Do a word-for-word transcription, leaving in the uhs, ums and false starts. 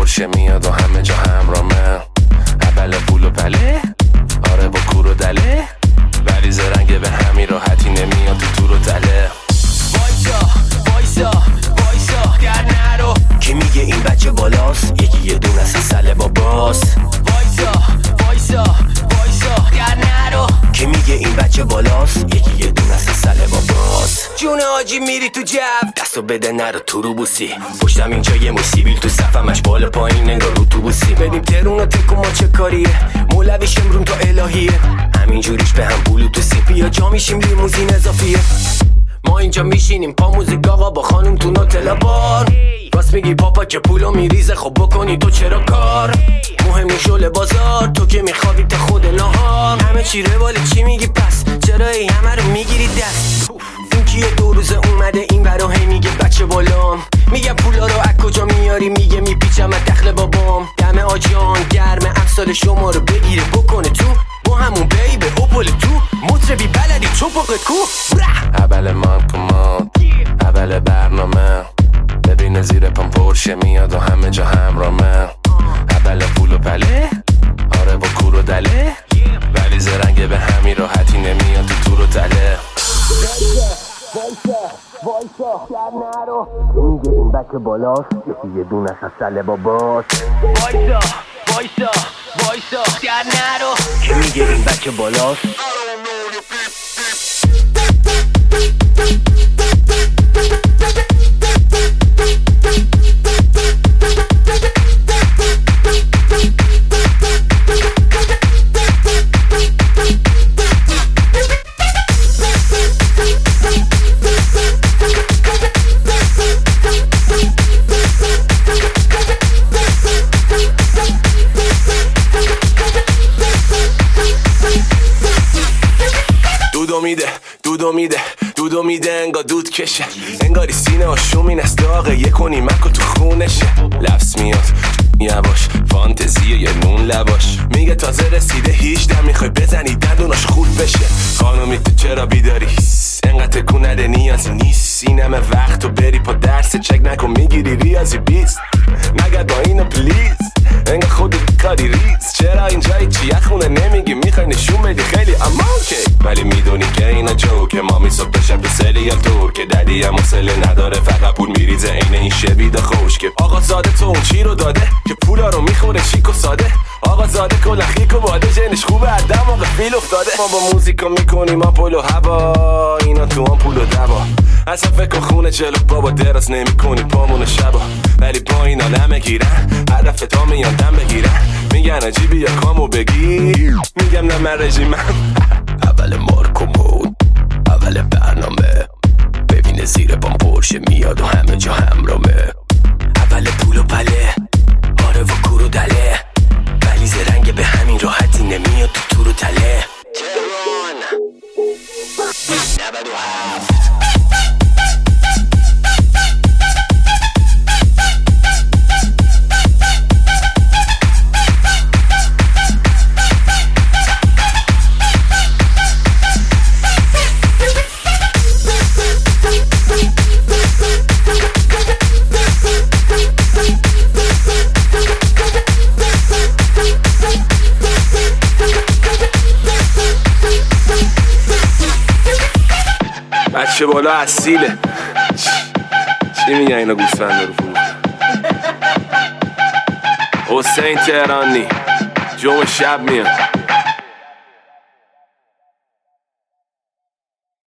پرشه میاد و همه جا همرامه. اول پول و پله، آره با کور و دله، ولی زرنگ به همین راحتی نمیاد تو تور و تله. وایسا وایسا وایسا در نرو، که میگه این بچه بالاست، یکی یه دونه از سله باباست. وایسا وایسا وایسا در نرو، که میگه این بچه بالاست، یکی یه دونه از سله باباست. جون آجی میری تو جو، دستو بده نرو تو رو بوسی، پشتم اینجا یه موسیبیل تو صفمش بالا پایین انگار رو تو بوسی. بریم ترون و تکو ما چه کاریه، مولویش امرون تا الهیه، همینجوریش به هم بلوتوسی. بیا جا میشیم لیموزین اضافیه، ما اینجا میشینیم پا موزیک آقا با خانم تو نوتلا بار. راست میگی پاپا که پولو میریزه، خب بکنی تو چرا کار؟ مهمی شل بازار، تو که میخوابی تا خود نهار. همه چی رواله چی میگی پس، چرا ای همه رو میگیری دست؟ این کیه دو روزه اومده این برا هی میگه بچه بالام، میگه پولا رو از کجا میاری، میگه میپیچم از دخل بابام. دم آجان گرم امثال شما رو بگیره بکنه تو، با همون بیبه اوپل تو مطربی بلدی چوپقت کو. اول من کمان، اول برنامه، ببین زیر پام پرشه میاد و همه جا همرامه. اول پول و پله، آره با کور و دله، ولی زرنگ به همین راحتی نمیاد تو تور و تله. وایسا وایسا در نرو، که میگه این بچه بالاست، یکی یه دونه از سله باباست. وایسا وایسا وایسا در نرو، که میگه این بچه بالاست. دودو میده دودو میده دودو میده انگار دود کشه، انگاری سینه آشومین از داغه یک و نیمک تو خونشه. لفظ میاد یواش فانتزیه یه نون لواش، میگه تازه رسیده هیچ میخوای بزنی دندوناش خورد بشه. خانومی تو چرا بیداری، انقدر تکون نده نیازی نیست، این همه وقت تو بری پا درس چک نکن میگیری ریاضی بیست. نگرد با اینو پلیز، انگار خودت کاری ریز، چرا اینجایی چیه خونه نمیگی میخوای نشون بدی خیلی اما اوکی، ولی میدونی که اینا جوکه. مامی صبح تا شب تو سریال تور که ددی هم حوصله نداره، فقط پول میریزه عین این شوید خوشگه. آقا زاده تو اون چی رو داده که پولا رو میخوره چیک و ساده؟ آقا زاده کلا خیک و باده، جنش خوبه عدم موقع فیل افتاده. ما با موزیکا میکنیم آپول و هوا، اینا تو هم پول و دوا. اصلا فکر خونه جلو بابا دراز نمی کنی پامون شبا، ولی با اینا لمه گیرن هدف تا میان دم بگیرن. میگن آجی بیا کامو بگیر، میگم نه من رژیمم. اول مارک و مود، اول برنامه، ببینه زیر پام پرشه میاد و همه جا همرامه. اول پول و پله، آره و کور و دله، ولی زرنگ به همین راحتی نمیاد تو تور و تله. تهران نود و هفت. بچه بالا اصیله، چی میگن اینا گوسفنده رو فروخت؟ حسین تهرانی جمعه شب میاد.